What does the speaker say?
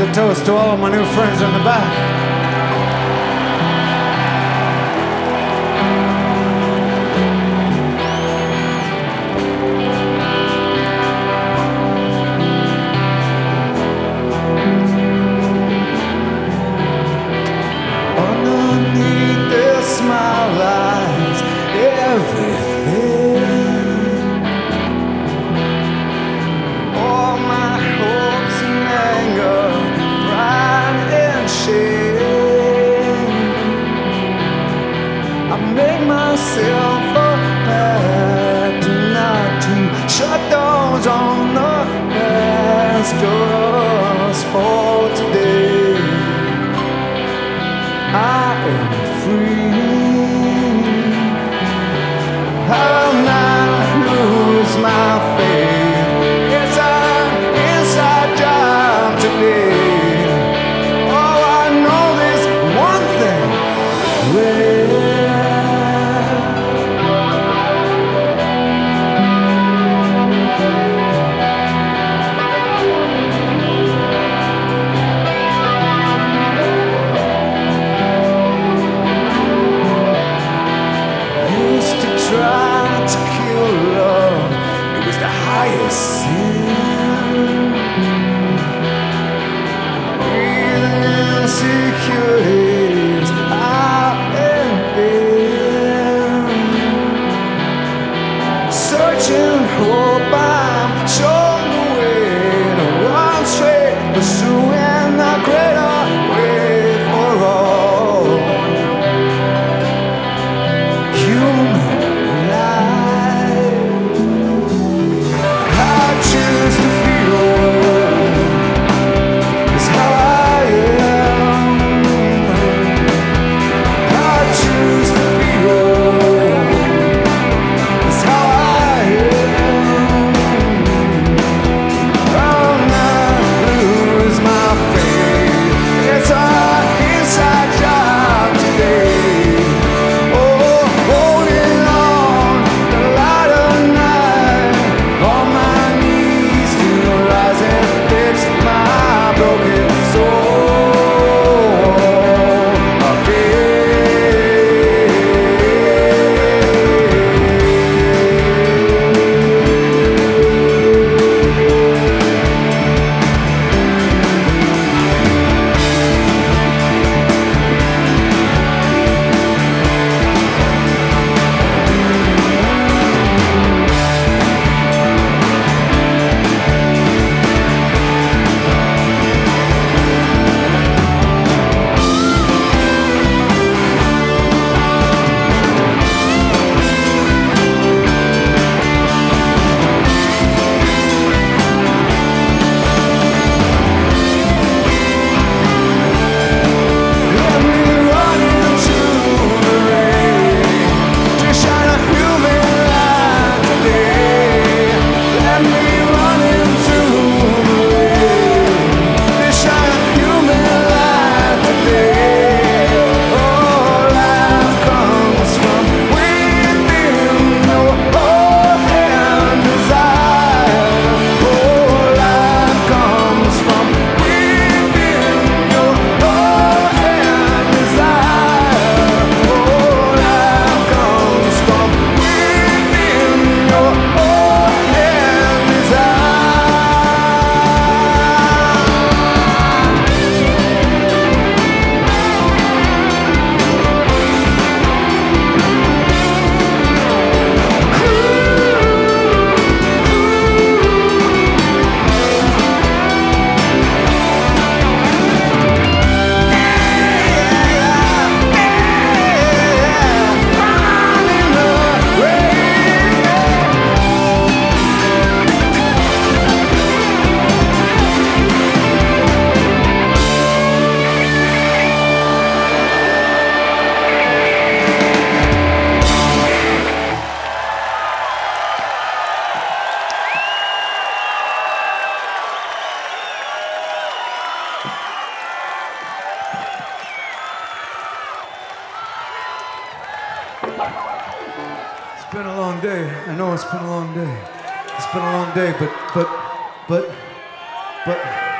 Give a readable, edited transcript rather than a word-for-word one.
a toast to all of my new friends in the back. Underneath their smile lies everything. All my hopes and anger, pride and shame. I make myself a pact not to shut doors on the past just for today. I am free. I'll not lose my faith. It's an inside job today. Oh, I know this one thing. Try to kill love, it was the highest sin. Breathing insecurities out and in. Searching hope, I'm showing the way to run straight, pursuing the greater way for all. Human It's been a long day. I know it's been a long day. It's been a long day, but